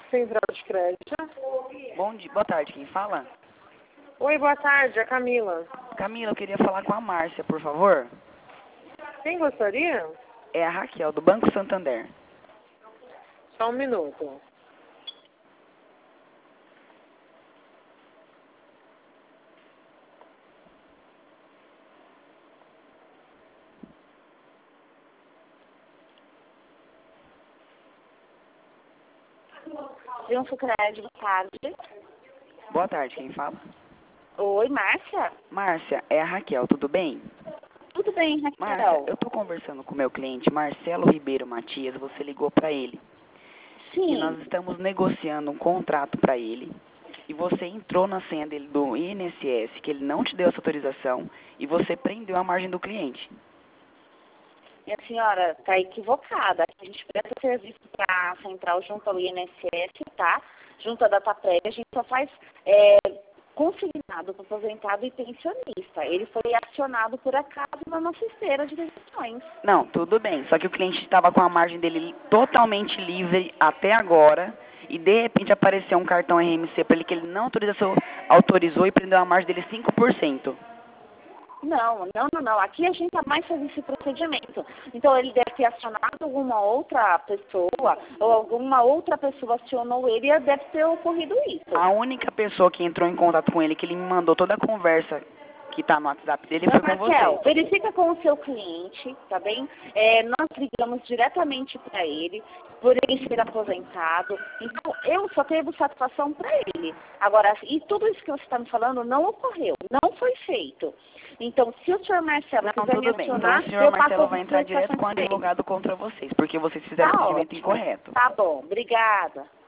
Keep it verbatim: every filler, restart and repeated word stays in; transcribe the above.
Central de Crédito. Bom dia, boa tarde, quem fala? Oi, boa tarde, é a Camila. Camila, eu queria falar com a Márcia, por favor. Quem gostaria? É a Raquel, do Banco Santander. Só um minuto. Triunfo Crédito, boa tarde. Boa tarde, quem fala? Oi, Márcia? Márcia, é a Raquel, tudo bem? Tudo bem, Márcia, Raquel? eu tô conversando com o meu cliente, Marcelo Ribeiro Matias, você ligou para ele. Sim. E nós estamos negociando um contrato para ele. E você entrou na senha dele do I N S S, que ele não te deu essa autorização, e você prendeu a margem do cliente. Minha senhora está equivocada. A gente presta serviço para a central junto ao I N S S, tá? Junto à Dataprévia, a gente só faz é, consignado para aposentado e pensionista. Ele foi acionado por acaso na nossa esteira de decisões. Não, tudo bem. Só que o cliente estava com a margem dele totalmente livre até agora. E de repente apareceu um cartão R M C para ele que ele não autorizou, autorizou e prendeu a margem dele cinco por cento. Não, não, não, não. Aqui a gente jamais faz esse procedimento. Então ele deve ter acionado alguma outra pessoa, ou alguma outra pessoa acionou ele e deve ter ocorrido isso. A única pessoa que entrou em contato com ele, que ele me mandou toda a conversa que está no WhatsApp dele, foi com Raquel, você. verifica com o seu cliente, tá bem? É, nós ligamos diretamente para ele, por ele ser aposentado. Então, eu só devo satisfação para ele. Agora, e tudo isso que você está me falando não ocorreu, não foi feito. Então, se o senhor Marcelo Não, quiser me tudo bem. Então acionar, o senhor eu passo Marcelo as vai entrar direto com o explicações dele. advogado contra vocês, porque vocês fizeram o Tá procedimento ótimo. incorreto. Tá bom, obrigada.